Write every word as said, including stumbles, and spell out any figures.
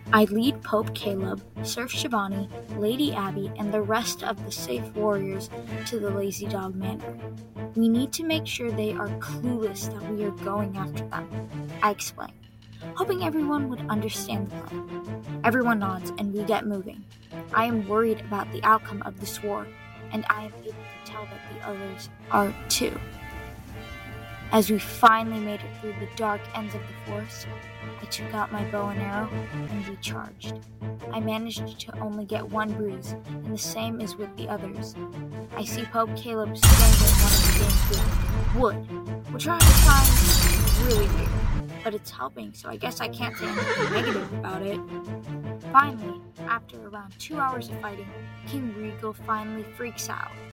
I lead Pope Caleb, Serf Shivani, Lady Abby, and the rest of the safe warriors to the Lazy Dog Manor. We need to make sure they are clueless that we are going after them, I explain, hoping everyone would understand the plan. Everyone nods and we get moving. I am worried about the outcome of this war, and I am able to tell that the others are too. As we finally made it through the dark ends of the forest, I took out my bow and arrow and we charged. I managed to only get one bruise, and the same is with the others. I see Pope Caleb strangling one of the game's wood, which I find really weird, but it's helping, so I guess I can't say anything negative about it. Finally, after around two hours of fighting, King Regal finally freaks out.